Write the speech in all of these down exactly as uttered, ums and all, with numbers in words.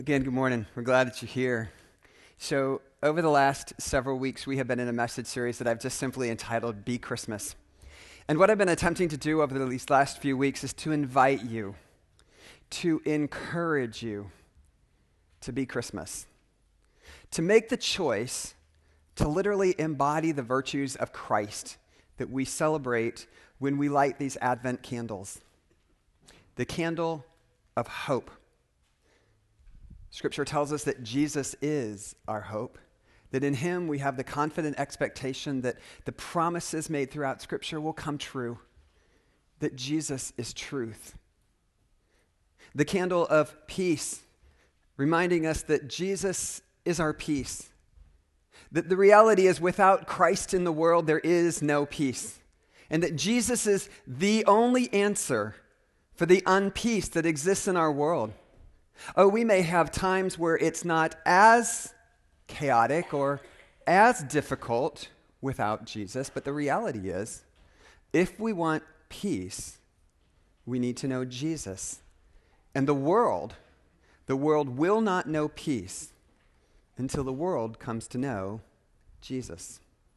Again, good morning. We're glad that you're here. So, over the last several weeks, we have been in a message series that I've just simply entitled Be Christmas. And what I've been attempting to do over these last few weeks is to invite you, to encourage you to be Christmas, to make the choice to literally embody the virtues of Christ that we celebrate when we light these Advent candles. The candle of hope. Scripture tells us that Jesus is our hope, that in him we have the confident expectation that the promises made throughout Scripture will come true, that Jesus is truth. The candle of peace, reminding us that Jesus is our peace, that the reality is without Christ in the world there is no peace, and that Jesus is the only answer for the unpeace that exists in our world. Oh, we may have times where it's not as chaotic or as difficult without Jesus, but the reality is, if we want peace, we need to know Jesus. And the world, the world will not know peace until the world comes to know Jesus.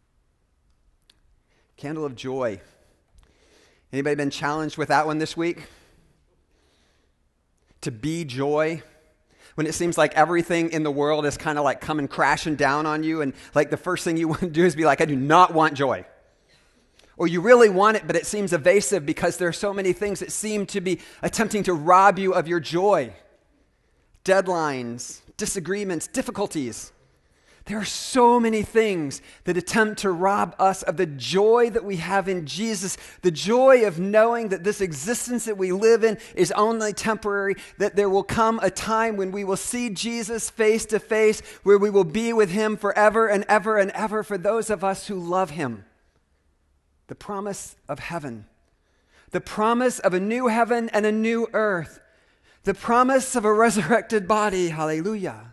Candle of joy. Anybody been challenged with that one this week? To be joy, when it seems like everything in the world is kind of like coming crashing down on you, and like the first thing you want to do is be like, I do not want joy. Or you really want it, but it seems evasive because there are so many things that seem to be attempting to rob you of your joy. Deadlines, disagreements, difficulties. There are so many things that attempt to rob us of the joy that we have in Jesus, the joy of knowing that this existence that we live in is only temporary, that there will come a time when we will see Jesus face to face, where we will be with him forever and ever and ever for those of us who love him. The promise of heaven, the promise of a new heaven and a new earth, the promise of a resurrected body, hallelujah.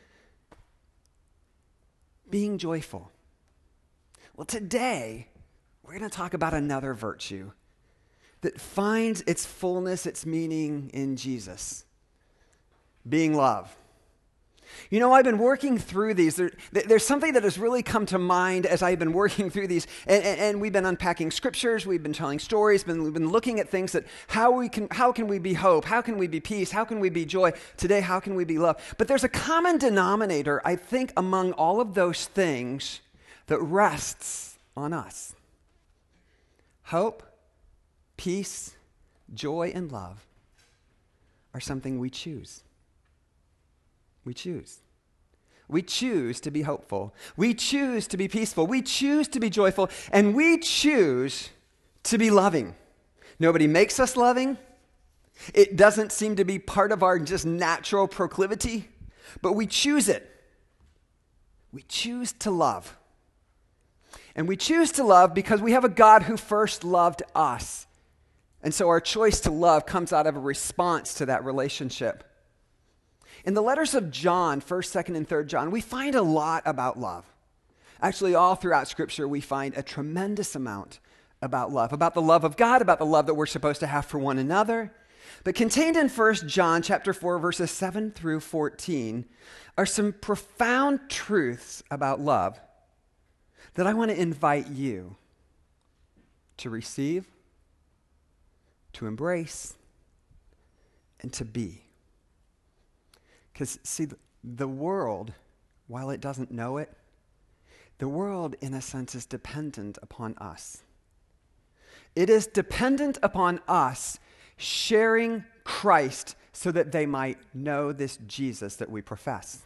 Being joyful. Well, today, we're going to talk about another virtue that finds its fullness, its meaning in Jesus. Being love. You know, I've been working through these. There, there's something that has really come to mind as I've been working through these, and, and, and we've been unpacking scriptures, we've been telling stories, been, we've been looking at things that how we can, how can we be hope, how can we be peace, how can we be joy, today how can we be love. But there's a common denominator, I think, among all of those things that rests on us. Hope, peace, joy, and love are something we choose. We choose. We choose to be hopeful. We choose to be peaceful. We choose to be joyful. And we choose to be loving. Nobody makes us loving. It doesn't seem to be part of our just natural proclivity, but we choose it. We choose to love. And we choose to love because we have a God who first loved us. And so our choice to love comes out of a response to that relationship. In the letters of John, first, second, and third John, we find a lot about love. Actually, all throughout Scripture, we find a tremendous amount about love, about the love of God, about the love that we're supposed to have for one another. But contained in First John chapter four, verses seven through fourteen, are some profound truths about love that I want to invite you to receive, to embrace, and to be. Because, see, the world, while it doesn't know it, the world, in a sense, is dependent upon us. It is dependent upon us sharing Christ so that they might know this Jesus that we profess.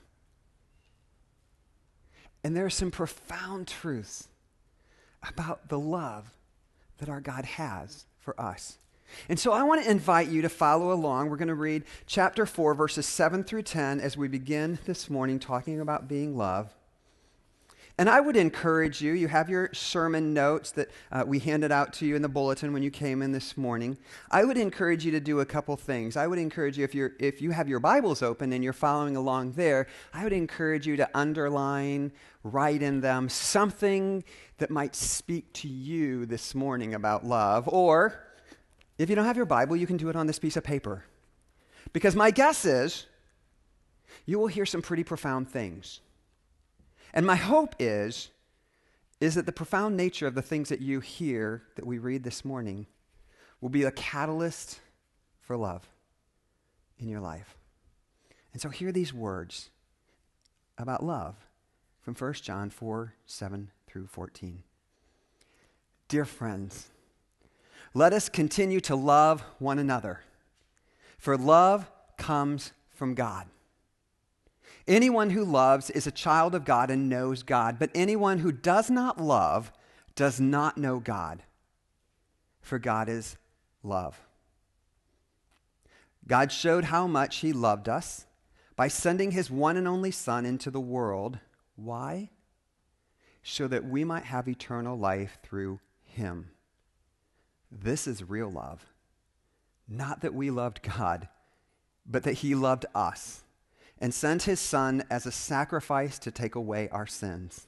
And there are some profound truths about the love that our God has for us. And so I want to invite you to follow along. We're going to read chapter four, verses seven through ten as we begin this morning talking about being love. And I would encourage you, you have your sermon notes that uh, we handed out to you in the bulletin when you came in this morning. I would encourage you to do a couple things. I would encourage you, if you're if you have your Bibles open and you're following along there, I would encourage you to underline, write in them something that might speak to you this morning about love. Or if you don't have your Bible, you can do it on this piece of paper. Because my guess is you will hear some pretty profound things. And my hope is, is that the profound nature of the things that you hear that we read this morning will be a catalyst for love in your life. And so hear these words about love from First John four, seven through fourteen. Dear friends, let us continue to love one another, for love comes from God. Anyone who loves is a child of God and knows God, but anyone who does not love does not know God, for God is love. God showed how much he loved us by sending his one and only Son into the world. Why? So that we might have eternal life through him. This is real love. Not that we loved God, but that he loved us and sent his Son as a sacrifice to take away our sins.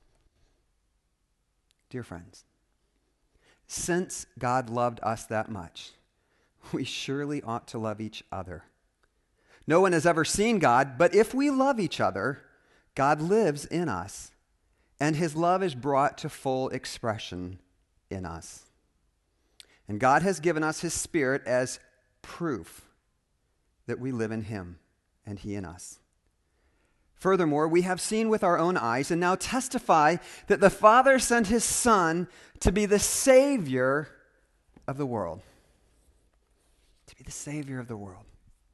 Dear friends, since God loved us that much, we surely ought to love each other. No one has ever seen God, but if we love each other, God lives in us, and his love is brought to full expression in us. And God has given us his Spirit as proof that we live in him and he in us. Furthermore, we have seen with our own eyes and now testify that the Father sent his Son to be the Savior of the world. To be the Savior of the world.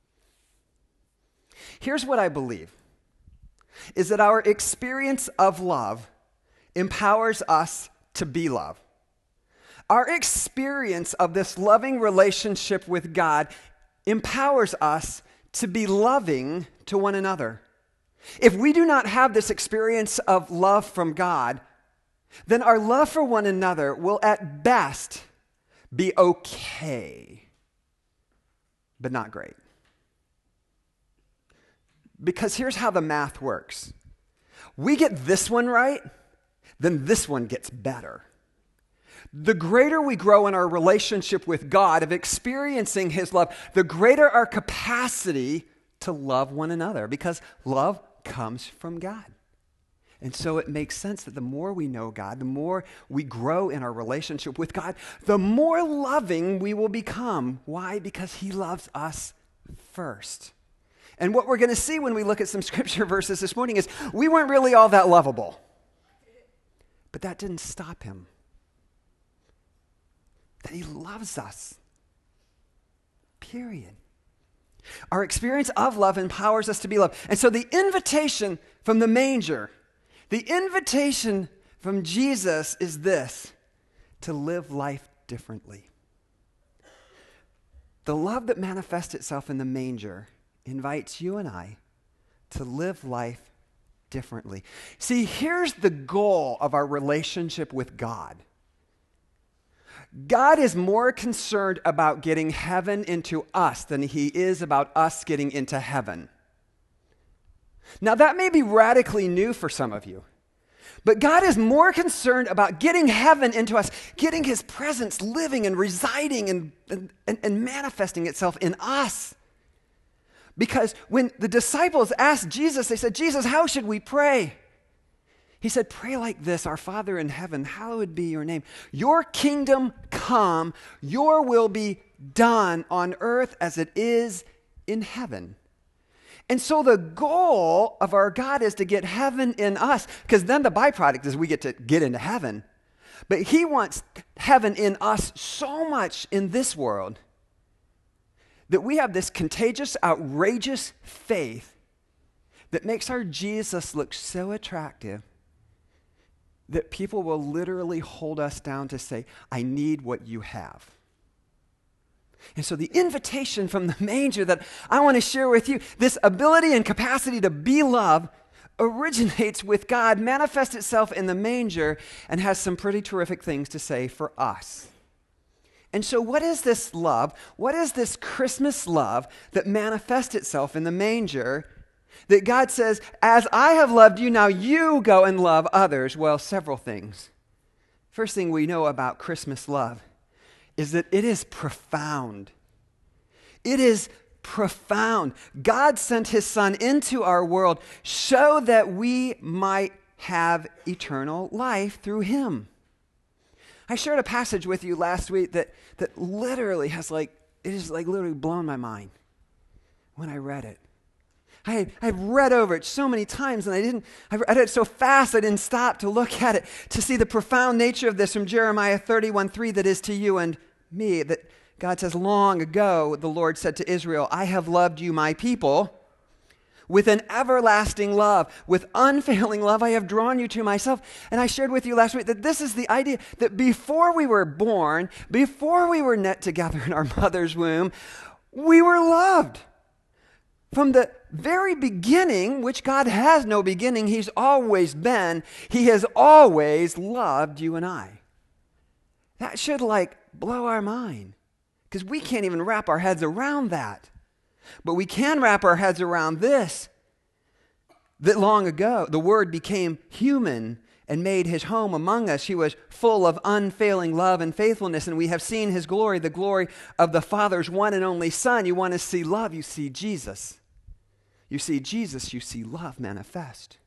Here's what I believe, is that our experience of love empowers us to be love. Our experience of this loving relationship with God empowers us to be loving to one another. If we do not have this experience of love from God, then our love for one another will at best be okay, but not great. Because here's how the math works. We get this one right, then this one gets better. The greater we grow in our relationship with God, of experiencing his love, the greater our capacity to love one another, because love comes from God. And so it makes sense that the more we know God, the more we grow in our relationship with God, the more loving we will become. Why? Because he loves us first. And what we're going to see when we look at some scripture verses this morning is we weren't really all that lovable. But that didn't stop him. That he loves us. Period. Our experience of love empowers us to be loved. And so the invitation from the manger, the invitation from Jesus is this: to live life differently. The love that manifests itself in the manger invites you and I to live life differently. See, here's the goal of our relationship with God. God is more concerned about getting heaven into us than he is about us getting into heaven. Now, that may be radically new for some of you, but God is more concerned about getting heaven into us, getting his presence living and residing and, and, and manifesting itself in us. Because when the disciples asked Jesus, they said, Jesus, how should we pray? He said, pray like this: Our Father in heaven, hallowed be your name. Your kingdom come, your will be done on earth as it is in heaven. And so the goal of our God is to get heaven in us, because then the byproduct is we get to get into heaven. But he wants heaven in us so much in this world that we have this contagious, outrageous faith that makes our Jesus look so attractive that people will literally hold us down to say, I need what you have. And so the invitation from the manger that I want to share with you, this ability and capacity to be love, originates with God, manifests itself in the manger, and has some pretty terrific things to say for us. And so what is this love? What is this Christmas love that manifests itself in the manger? That God says, as I have loved you, now you go and love others. Well, several things. First thing we know about Christmas love is that it is profound. It is profound. God sent his Son into our world so that we might have eternal life through him. I shared a passage with you last week that, that literally has like, it has like literally blown my mind when I read it. I had, I had read over it so many times and I didn't, I read it so fast I didn't stop to look at it, to see the profound nature of this from Jeremiah thirty-one three that is to you and me, that God says, long ago the Lord said to Israel, I have loved you, my people, with an everlasting love, with unfailing love I have drawn you to myself. And I shared with you last week that this is the idea that before we were born, before we were knit together in our mother's womb, we were loved. From the very beginning, which God has no beginning, he's always been, he has always loved you and I. That should like blow our mind because we can't even wrap our heads around that. But we can wrap our heads around this, that long ago the Word became human and made his home among us. He was full of unfailing love and faithfulness, and we have seen his glory, the glory of the Father's one and only Son. You want to see love, you see Jesus. You see Jesus, you see love manifest.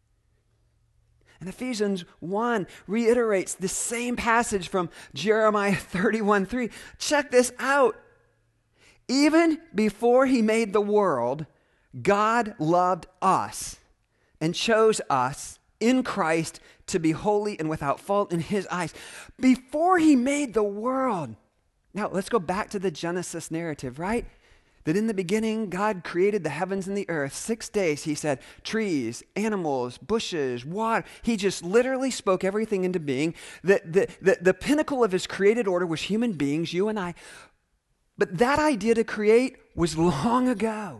And Ephesians one reiterates the same passage from Jeremiah thirty-one three. Check this out. Even before he made the world, God loved us and chose us in Christ to be holy and without fault in his eyes. Before he made the world. Now, let's go back to the Genesis narrative, right? That in the beginning, God created the heavens and the earth. Six days, he said, trees, animals, bushes, water. He just literally spoke everything into being. The, the, the, the pinnacle of his created order was human beings, you and I. But that idea to create was long ago.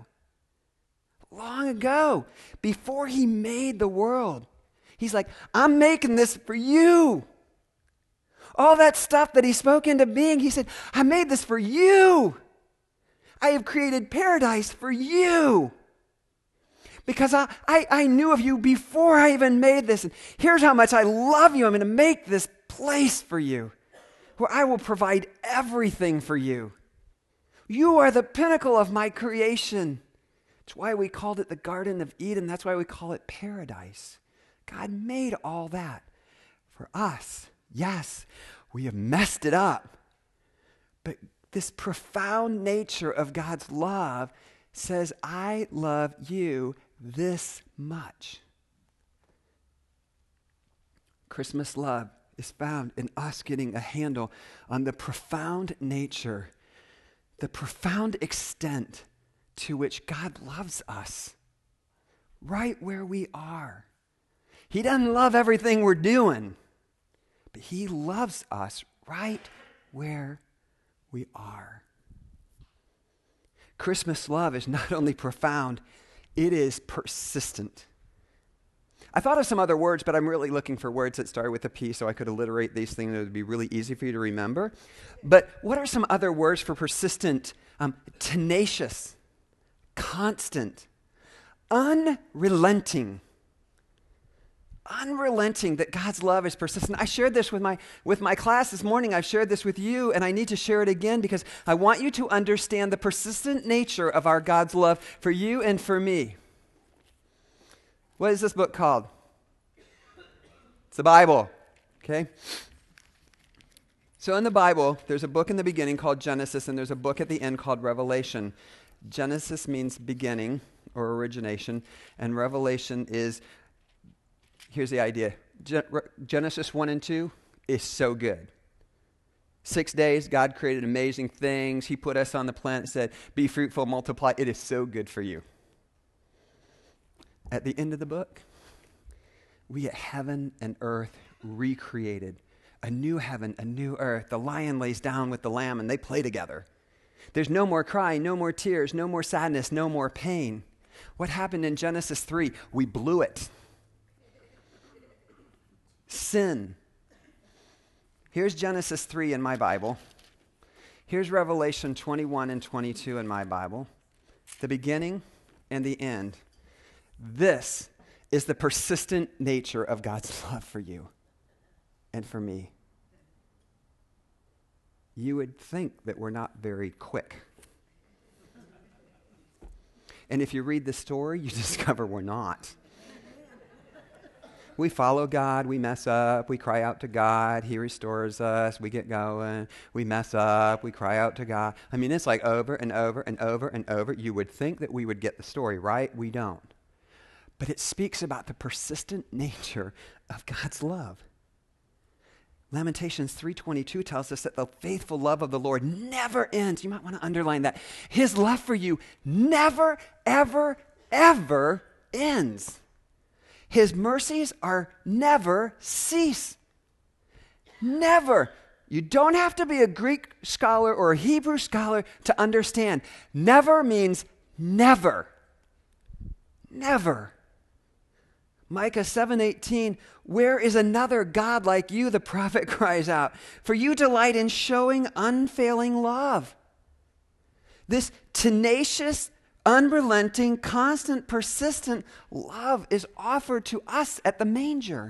Long ago, before he made the world. He's like, I'm making this for you. All that stuff that he spoke into being, he said, I made this for you. I have created paradise for you. Because I, I, I knew of you before I even made this. And here's how much I love you. I'm going to make this place for you where I will provide everything for you. You are the pinnacle of my creation. That's why we called it the Garden of Eden. That's why we call it paradise. God made all that for us. Yes, we have messed it up. But this profound nature of God's love says, I love you this much. Christmas love is found in us getting a handle on the profound nature, the profound extent to which God loves us right where we are. He doesn't love everything we're doing, but he loves us right where we are. Christmas love is not only profound, it is persistent. I thought of some other words, but I'm really looking for words that start with a P so I could alliterate these things that would be really easy for you to remember. But what are some other words for persistent? Um, tenacious, constant, unrelenting. Unrelenting, that God's love is persistent. I shared this with my with my class this morning. I've shared this with you, and I need to share it again because I want you to understand the persistent nature of our God's love for you and for me. What is this book called? It's the Bible, okay? So in the Bible, there's a book in the beginning called Genesis, and there's a book at the end called Revelation. Genesis means beginning or origination, and Revelation is, here's the idea. Genesis one and two is so good. Six days, God created amazing things. He put us on the planet, said, be fruitful, multiply. It is so good for you. At the end of the book, we get heaven and earth recreated. A new heaven, a new earth. The lion lays down with the lamb and they play together. There's no more crying, no more tears, no more sadness, no more pain. What happened in Genesis three? We blew it. Sin. Here's Genesis three in my Bible. Here's Revelation twenty-one and twenty-two in my Bible. The beginning and the end. This is the persistent nature of God's love for you and for me. You would think that we're not very quick. And if you read the story, you discover we're not. We follow God, we mess up, we cry out to God, he restores us, we get going, we mess up, we cry out to God. I mean, it's like over and over and over and over. You would think that we would get the story, right? We don't. But it speaks about the persistent nature of God's love. Lamentations three twenty-two tells us that the faithful love of the Lord never ends. You might want to underline that. His love for you never, ever, ever ends. His mercies are never cease. Never. You don't have to be a Greek scholar or a Hebrew scholar to understand. Never means never. Never. Micah seven eighteen, where is another God like you? The prophet cries out. For you delight in showing unfailing love. This tenacious, unrelenting, constant, persistent love is offered to us at the manger.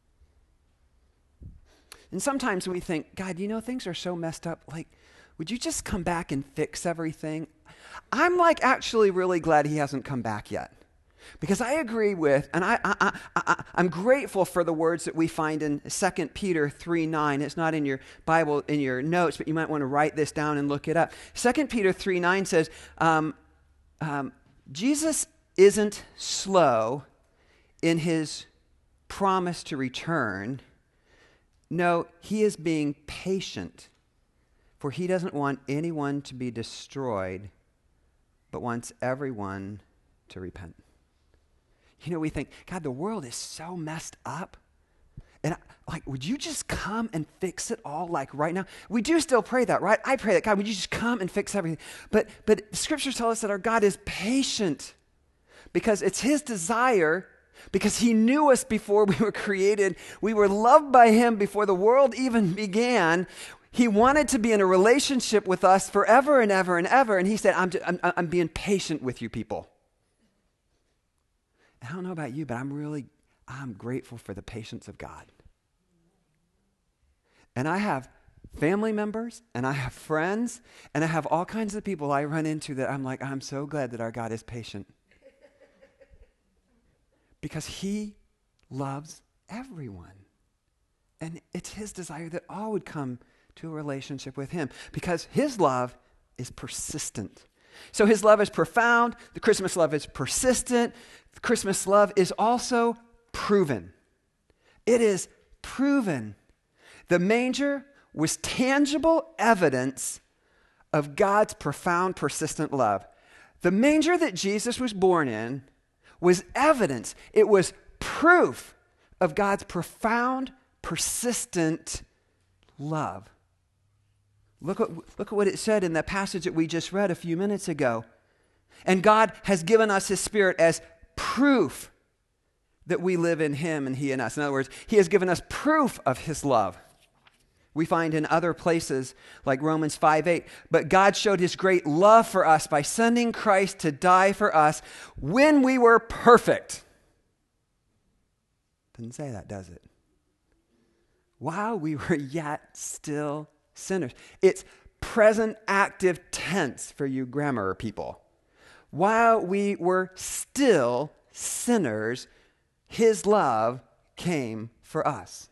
And sometimes we think, God, you know, things are so messed up. Like, would you just come back and fix everything? I'm like actually really glad he hasn't come back yet. Because I agree with, and I, I, I, I, I'm grateful for the words that we find in Second Peter three nine. It's not in your Bible, in your notes, but you might want to write this down and look it up. Second Peter three nine says, um, um, Jesus isn't slow in his promise to return. No, he is being patient, for he doesn't want anyone to be destroyed, but wants everyone to repent. You know, we think, God, the world is so messed up. And I, like, would you just come and fix it all like right now? We do still pray that, right? I pray that, God, would you just come and fix everything? But but scriptures tell us that our God is patient because it's his desire, because he knew us before we were created. We were loved by him before the world even began. He wanted to be in a relationship with us forever and ever and ever. And he said, I'm, I'm, I'm being patient with you people. I don't know about you, but I'm really, I'm grateful for the patience of God. And I have family members, and I have friends, and I have all kinds of people I run into that I'm like, I'm so glad that our God is patient. Because he loves everyone. And it's his desire that all would come to a relationship with him. Because his love is persistent. So his love is profound. The Christmas love is persistent. The Christmas love is also proven. It is proven. The manger was tangible evidence of God's profound, persistent love. The manger that Jesus was born in was evidence. It was proof of God's profound, persistent love. Look at, look at what it said in the passage that we just read a few minutes ago. And God has given us his Spirit as proof that we live in him and he in us. In other words, he has given us proof of his love. We find in other places like Romans five eight, but God showed his great love for us by sending Christ to die for us when we were perfect. Doesn't say that, does it? While we were yet still sinners. It's present active tense for you grammar people. While we were still sinners, his love came for us.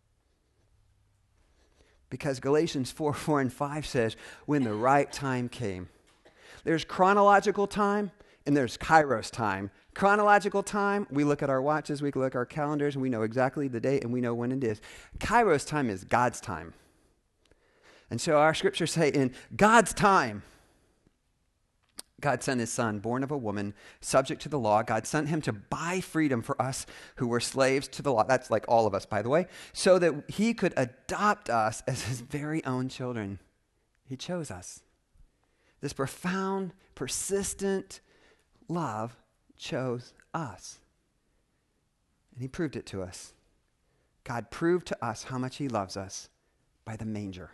Because Galatians four, four, and five says, when the right time came. There's chronological time and there's kairos time. Chronological time, we look at our watches, we look at our calendars, and we know exactly the date and we know when it is. Kairos time is God's time. And so our scriptures say in God's time, God sent his son, born of a woman, subject to the law. God sent him to buy freedom for us who were slaves to the law. That's like all of us, by the way, so that he could adopt us as his very own children. He chose us. This profound, persistent love chose us. And he proved it to us. God proved to us how much he loves us by the manger.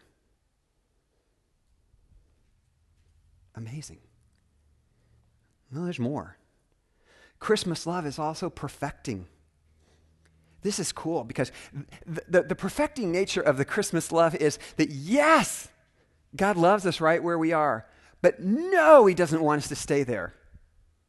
Amazing. No, there's more. Christmas love is also perfecting. This is cool because the, the, the perfecting nature of the Christmas love is that, yes, God loves us right where we are, but no, he doesn't want us to stay there.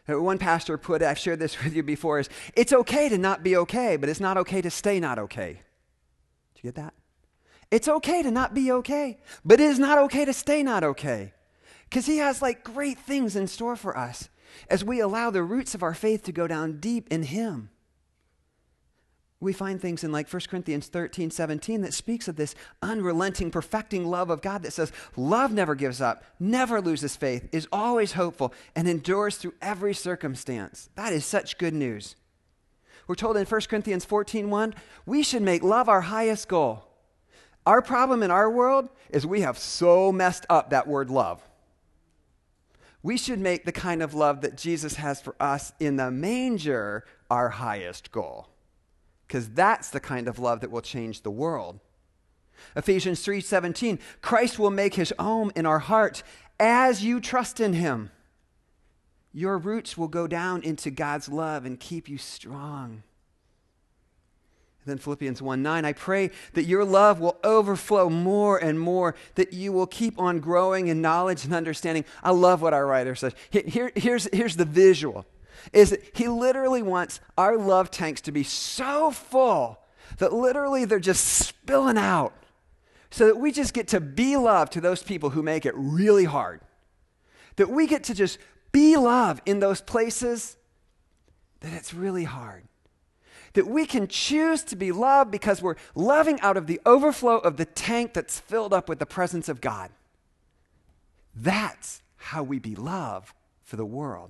Uh, One pastor put it, I've shared this with you before, is it's okay to not be okay, but it's not okay to stay not okay. Did you get that? It's okay to not be okay, but it is not okay to stay not okay. Because he has like great things in store for us as we allow the roots of our faith to go down deep in him. We find things in like First Corinthians thirteen, seventeen that speaks of this unrelenting, perfecting love of God that says, love never gives up, never loses faith, is always hopeful, and endures through every circumstance. That is such good news. We're told in First Corinthians fourteen, one, we should make love our highest goal. Our problem in our world is we have so messed up that word love. We should make the kind of love that Jesus has for us in the manger our highest goal, because that's the kind of love that will change the world. Ephesians three seventeen, Christ will make his home in our heart as you trust in him. Your roots will go down into God's love and keep you strong. Then Philippians one nine, I pray that your love will overflow more and more, that you will keep on growing in knowledge and understanding. I love what our writer says. Here, here's, here's the visual, is that he literally wants our love tanks to be so full that literally they're just spilling out so that we just get to be love to those people who make it really hard. That we get to just be love in those places that it's really hard. That we can choose to be loved because we're loving out of the overflow of the tank that's filled up with the presence of God. That's how we be love for the world.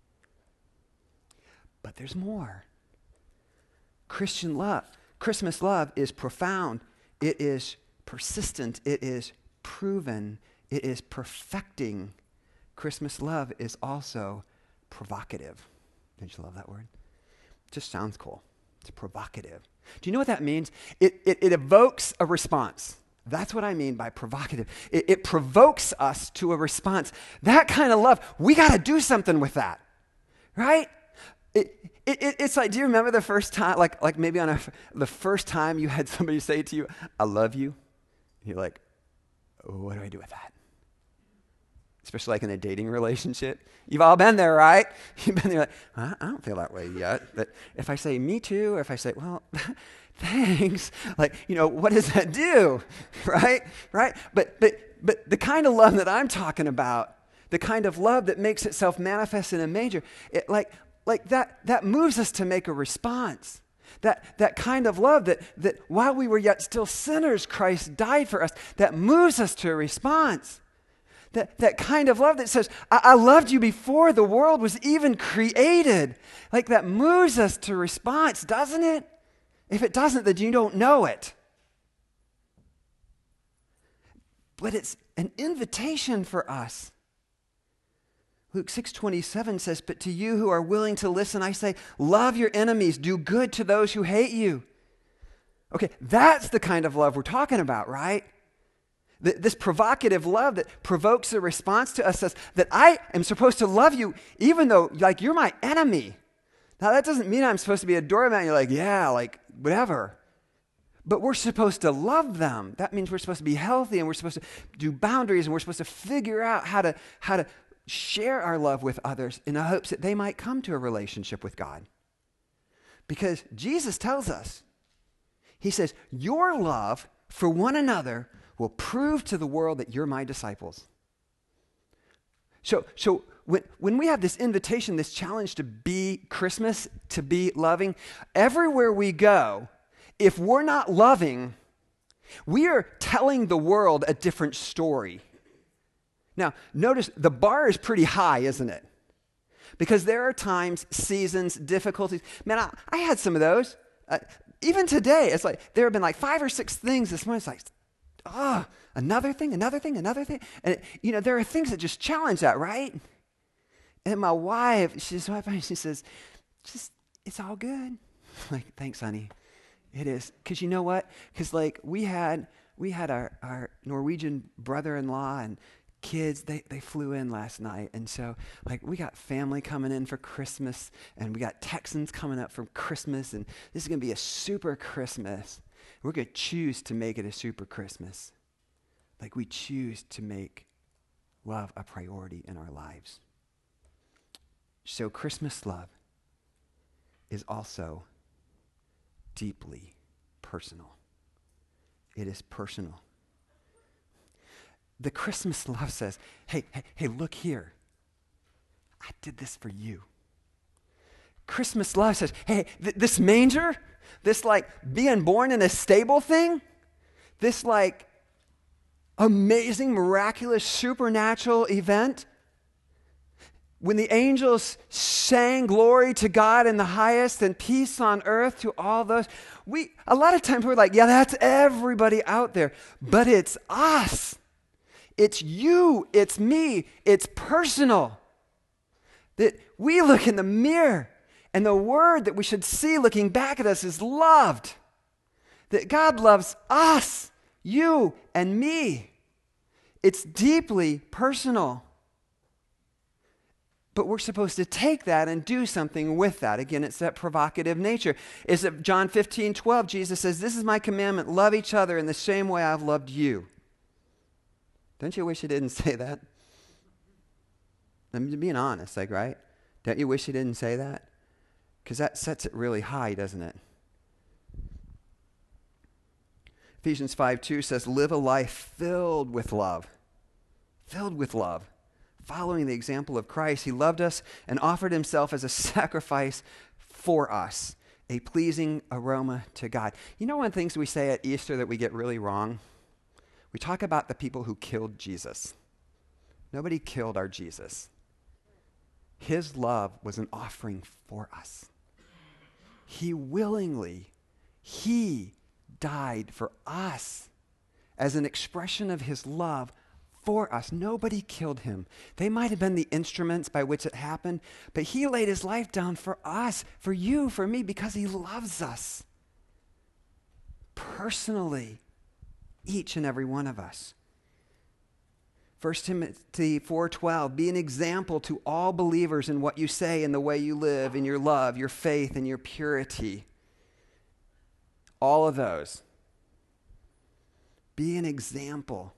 But there's more. Christian love, Christmas love is profound. It is persistent. It is proven. It is perfecting. Christmas love is also provocative. Didn't you love that word? It just sounds cool. It's provocative. Do you know what that means? It, it, it evokes a response. That's what I mean by provocative. It, it provokes us to a response. That kind of love, we got to do something with that, right? It, it, it, it's like, do you remember the first time, like, like maybe on a, the first time you had somebody say to you, I love you? And you're like, oh, what do I do with that? Especially like in a dating relationship. You've all been there, right? You've been there like, I don't feel that way yet. But if I say me too, or if I say, well, thanks, like, you know, what does that do? Right? Right? But but but the kind of love that I'm talking about, the kind of love that makes itself manifest in a manger, it, like like that that moves us to make a response. That that kind of love that that while we were yet still sinners, Christ died for us, that moves us to a response. That, that kind of love that says, I, I loved you before the world was even created. Like that moves us to response, doesn't it? If it doesn't, then you don't know it. But it's an invitation for us. Luke six twenty-seven says, but to you who are willing to listen, I say, love your enemies, do good to those who hate you. Okay, that's the kind of love we're talking about, right? This provocative love that provokes a response to us says that I am supposed to love you even though, like, you're my enemy. Now, that doesn't mean I'm supposed to be a doormat and you're like, yeah, like, whatever. But we're supposed to love them. That means we're supposed to be healthy and we're supposed to do boundaries and we're supposed to figure out how to, how to share our love with others in the hopes that they might come to a relationship with God. Because Jesus tells us, he says, your love for one another will prove to the world that you're my disciples. So, so when, when we have this invitation, this challenge to be Christmas, to be loving, everywhere we go, if we're not loving, we are telling the world a different story. Now, notice the bar is pretty high, isn't it? Because there are times, seasons, difficulties. Man, I, I had some of those. Uh, even today, it's like there have been like five or six things this morning. It's like, oh, another thing, another thing, another thing. And, you know, there are things that just challenge that, right? And my wife, she's she says, just, it's all good. Like, thanks, honey. It is. Because you know what? Because, like, we had we had our, our Norwegian brother-in-law and kids, they, they flew in last night. And so, like, we got family coming in for Christmas, and we got Texans coming up for Christmas, and this is going to be a super Christmas. We're going to choose to make it a super Christmas. Like we choose to make love a priority in our lives. So Christmas love is also deeply personal. It is personal. The Christmas love says, hey, hey, hey, look here. I did this for you. Christmas love says, hey, th- this manger, this like being born in a stable thing, this like amazing, miraculous, supernatural event, when the angels sang glory to God in the highest and peace on earth to all those, we a lot of times we're like, yeah, that's everybody out there, but it's us. It's you, it's me, it's personal. That we look in the mirror and the word that we should see looking back at us is loved. That God loves us, you and me. It's deeply personal. But we're supposed to take that and do something with that. Again, it's that provocative nature. Is it John fifteen twelve, Jesus says, this is my commandment, love each other in the same way I've loved you. Don't you wish he didn't say that? I'm being honest, like, right? Don't you wish he didn't say that? Because that sets it really high, doesn't it? Ephesians five two says, live a life filled with love. Filled with love. Following the example of Christ, he loved us and offered himself as a sacrifice for us, a pleasing aroma to God. You know one of the things we say at Easter that we get really wrong? We talk about the people who killed Jesus. Nobody killed our Jesus. His love was an offering for us. He willingly, he died for us as an expression of his love for us. Nobody killed him. They might have been the instruments by which it happened, but he laid his life down for us, for you, for me, because he loves us personally, each and every one of us. First Timothy four twelve, be an example to all believers in what you say and the way you live, in your love, your faith, and your purity. All of those. Be an example.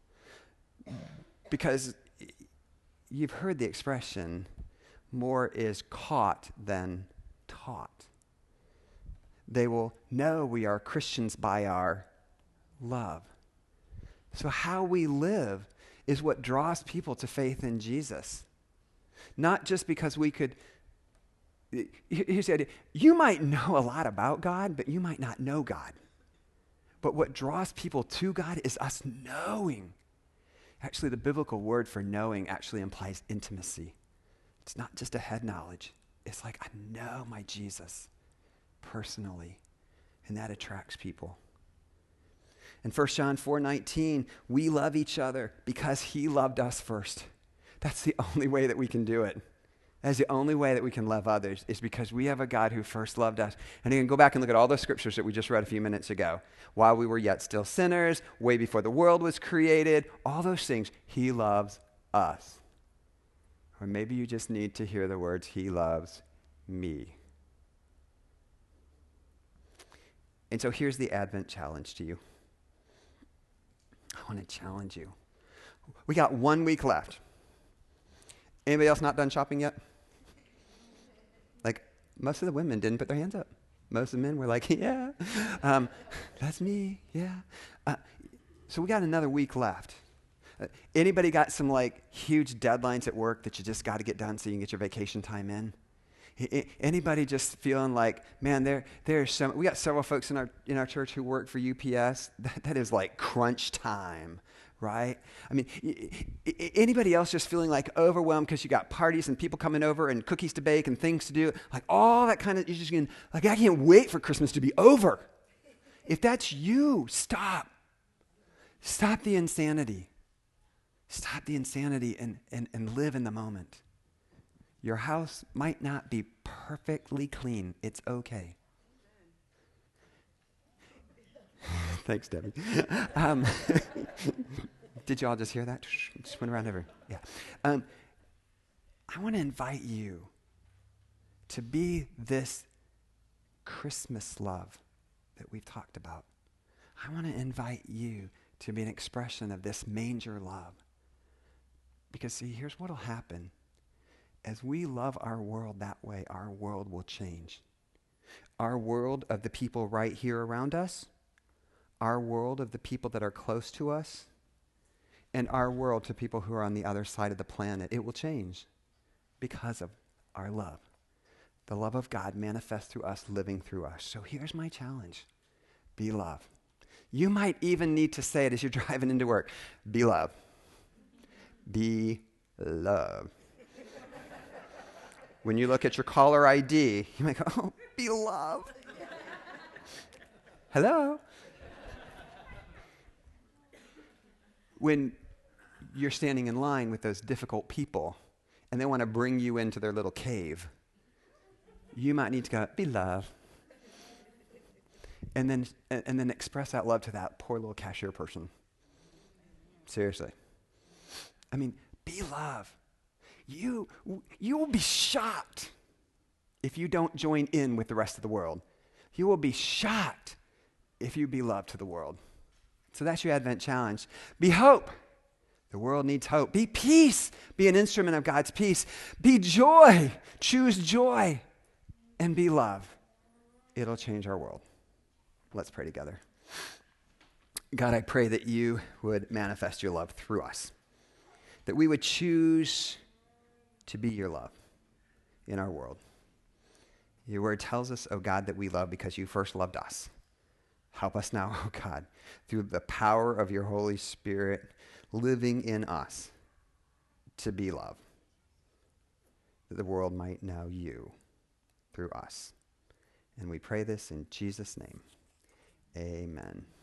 Because you've heard the expression, more is caught than taught. They will know we are Christians by our love. So how we live is what draws people to faith in Jesus. Not just because we could, here's the idea, you might know a lot about God, but you might not know God. But what draws people to God is us knowing. Actually, the biblical word for knowing actually implies intimacy. It's not just a head knowledge. It's like, I know my Jesus personally, and that attracts people. In First John four nineteen, we love each other because he loved us first. That's the only way that we can do it. That's the only way that we can love others, is because we have a God who first loved us. And you can go back and look at all those scriptures that we just read a few minutes ago. While we were yet still sinners, way before the world was created, all those things, he loves us. Or maybe you just need to hear the words, he loves me. And so here's the Advent challenge to you. I want to challenge you. We got one week left. Anybody else not done shopping yet? Like, most of the women didn't put their hands up. Most of the men were like, yeah, um, that's me, yeah. Uh, so we got another week left. Uh, anybody got some, like, huge deadlines at work that you just got to get done so you can get your vacation time in? I, anybody just feeling like, man, there, there's some, we got several folks in our in our church who work for U P S. That, that is like crunch time, right? I mean, I, I, anybody else just feeling like overwhelmed because you got parties and people coming over and cookies to bake and things to do, like all that kind of, you're just going, like, I can't wait for Christmas to be over. If that's you, stop. Stop the insanity. Stop the insanity and, and, and live in the moment. Your house might not be perfectly clean. It's okay. Thanks, Debbie. Um, did you all just hear that? Just went around everywhere. Yeah. Um, I want to invite you to be this Christmas love that we've talked about. I want to invite you to be an expression of this manger love. Because see, here's what will happen. as we love our world that way, our world will change. Our world of the people right here around us, our world of the people that are close to us, and our world to people who are on the other side of the planet, it will change because of our love. The love of God manifests through us, living through us. So here's my challenge. Be love. You might even need to say it as you're driving into work. Be love. Be love. When you look at your caller I D, you might go, oh, be love. Hello? When you're standing in line with those difficult people and they want to bring you into their little cave, you might need to go, be love. And then, and then express that love to that poor little cashier person. Seriously. I mean, be love. You, you will be shocked if you don't join in with the rest of the world. You will be shocked if you be love to the world. So that's your Advent challenge. Be hope. The world needs hope. Be peace. Be an instrument of God's peace. Be joy. Choose joy. And be love. It'll change our world. Let's pray together. God, I pray that you would manifest your love through us. That we would choose to be your love in our world. Your word tells us, oh God, that we love because you first loved us. Help us now, oh God, through the power of your Holy Spirit living in us to be love. That the world might know you through us. And we pray this in Jesus' name. Amen.